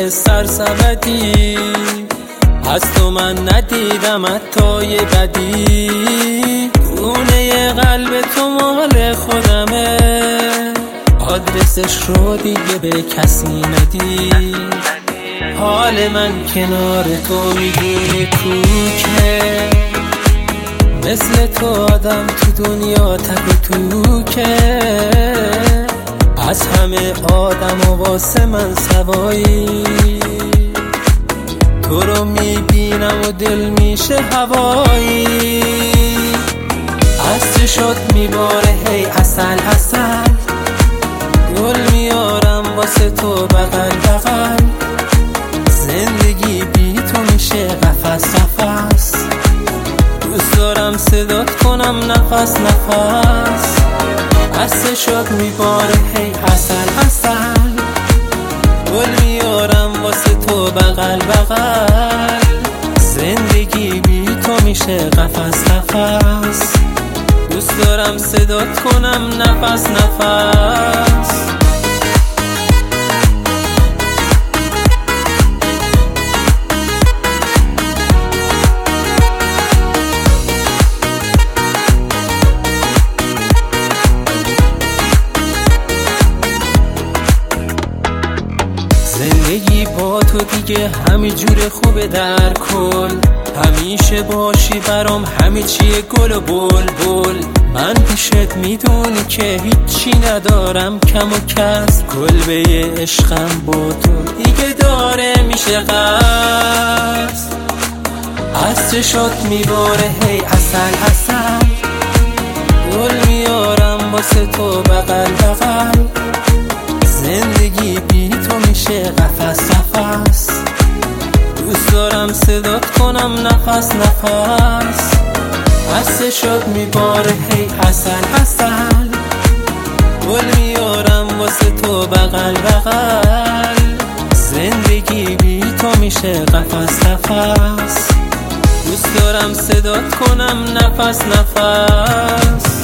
سرسبدی، از تو من ندیدم حتی یه بدی. خونه قلب تو مال خودمه، آدرسش رو دیگه به کسی ندی. حال من کنار تو میدونی کوکه، مثل تو آدم تو دنیا تک و توکه. از همه آدم و واسه من سوایی، تو رو میبینم و دل میشه هوایی. از چشات میباره هی عسل عسل، گل میارم واسه تو بغل بغل. زندگی بی تو میشه قفس قفس، دوست دارم صدات کنم نفس نفس. از چشات میباره هی عسل عسل، گل میارم واسه تو بغل بغل. زندگی بی تو میشه قفس قفس، دوست دارم صدات کنم نفس نفس. زندگی با تو دیگه همه جور خوبه در کل، همیشه باشی برام همه چیه گل و بل بل. من پیشت میدونی که هیچی ندارم کم و کس، کلبه عشقم با تو دیگه داره میشه قصد. از چشات میباره هی عسل عسل، گل میارم واسه تو بغل بغل. زندگی بی تو میشه قفس قفس، دوست دارم صدات کنم نفس نفس. از چشات میباره هی عسل عسل، گل میارم واسه تو بغل بغل. زندگی بی تو میشه قفس قفس، دوست دارم صدات کنم نفس نفس.